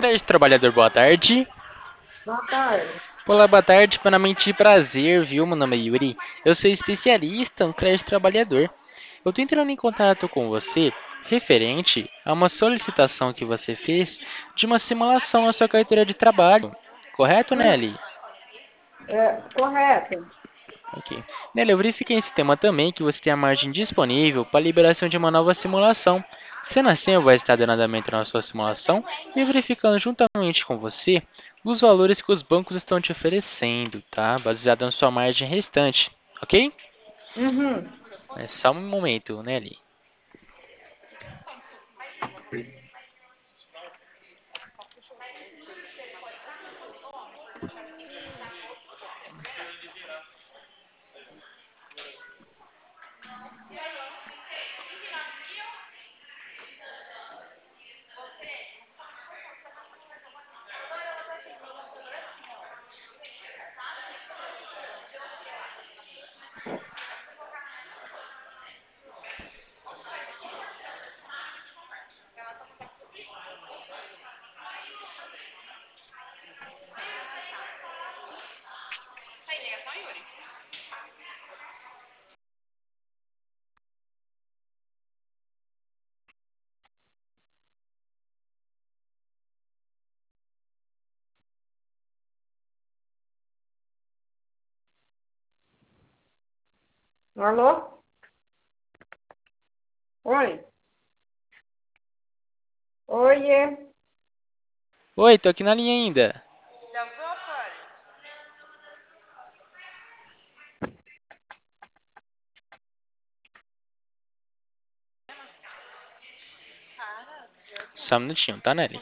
Crédito Trabalhador, boa tarde. Boa tarde. Olá, boa tarde. Primeiramente, prazer, viu? Meu nome é Yuri. Eu sou especialista no crédito trabalhador. Eu estou entrando em contato com você referente a uma solicitação que você fez de uma simulação na sua carteira de trabalho. Correto, Hum, Nelly? correto. Ok. Nelly, eu verifiquei em sistema também que você tem a margem disponível para a liberação de uma nova simulação. Sendo assim, eu vou estar dando andamento na sua simulação e verificando juntamente com você os valores que os bancos estão te oferecendo, tá? Baseado na sua margem restante, ok? Uhum. É só um momento, Nelly. Alô? Oi? Oiê? Oi, tô aqui na linha ainda. Só um minutinho, tá, Nelly?